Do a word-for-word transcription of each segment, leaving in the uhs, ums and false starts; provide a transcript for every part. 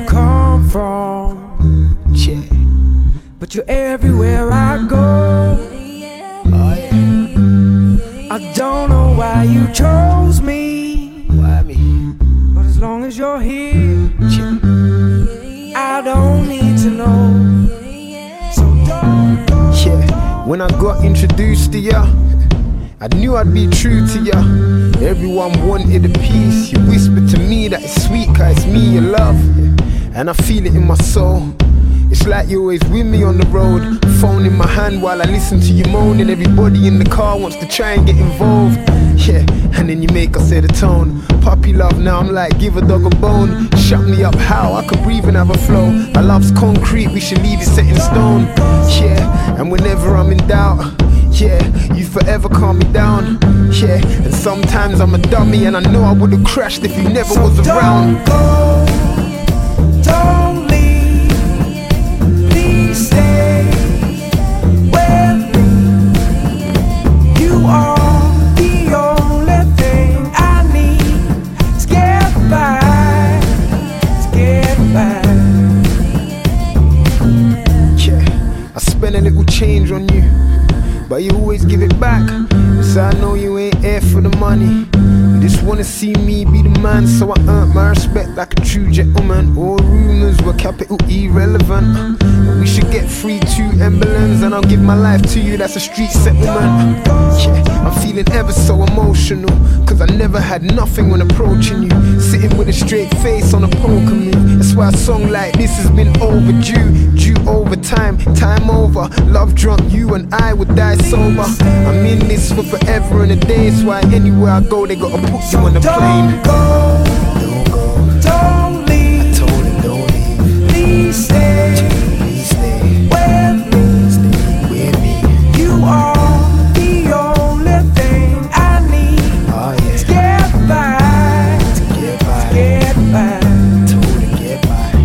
you come from, Yeah. but you're everywhere I go. Oh yeah. I don't know why you chose me, Why me? but as long as you're here, Yeah. I don't need to know. So don't go. Yeah. When I got introduced to ya, I knew I'd be true to ya. Everyone wanted a piece. You whispered to me that it's sweet, cause it's me you love. And I feel it in my soul. It's like you're always with me on the road. Phone in my hand while I listen to you moaning. Everybody in the car wants to try and get involved. Yeah, and then you make us set a tone. Puppy love now, I'm like, give a dog a bone. Shut me up, how? I could breathe and have a flow. Our love's concrete, we should leave it set in stone. Yeah, and whenever I'm in doubt, yeah, you forever calm me down. Yeah, and sometimes I'm a dummy, and I know I would've crashed if you never So was around. don't go, don't leave, please stay with me. You are the only thing I need to get by, to get by. Yeah, I spend a little change on you, but you always give it back. So I know you ain't here for the money. You just wanna see me be the man, so I earn my respect like a true gentleman. All rumors were capital irrelevant. But we should get free two emblems, and I'll give my life to you, that's a street settlement. Yeah, I'm feeling ever so emotional, cause I never had nothing when approaching you. Sitting with a straight face on a poker move. That's why a song like this has been overdue. Due over time, time over. Love drunk, you and I would die sober. I'm in this for forever and a day. That's why anywhere I go, they gotta put you on the plane. Don't go, Don't go, don't leave, I told him don't leave. please stay Please stay, with me. stay with me. You are the only thing I need Oh to yeah, get by, get by, get by. told him get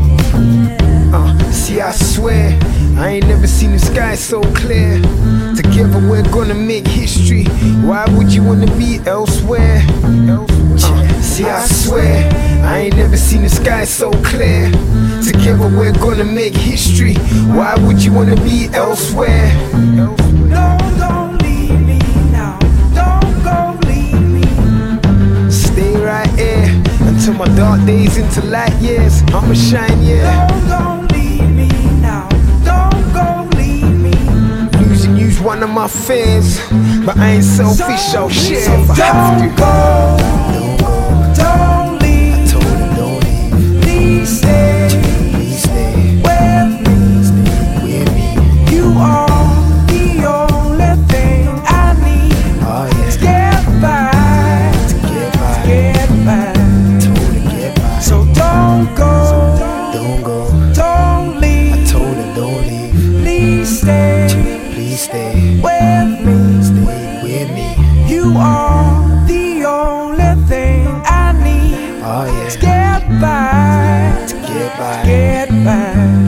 by. Uh, see I swear, I ain't never seen the sky so clear. Together we're gonna make history. Why would you wanna be elsewhere? Uh, see I swear, I ain't never seen the sky so clear. Together we're gonna make history. Why would you wanna be elsewhere? No, don't leave me now. Don't go, leave me. Stay right here until my dark days into light years. I'ma shine, yeah. No, don't leave me now. Don't go, leave me. Losing you's one of my fears, but I ain't selfish, I'll share if I have Don't to. go, Don't go, don't leave. told him don't leave. Please stay Please stay with me. with me. You are the only thing I need Oh to yeah, get by, get by, get by. told him get by. So don't go, Don't go, don't leave. told him don't leave. Please stay Please stay with me. stay with me. You are the only thing I need Oh to yeah, get by, get by. get by.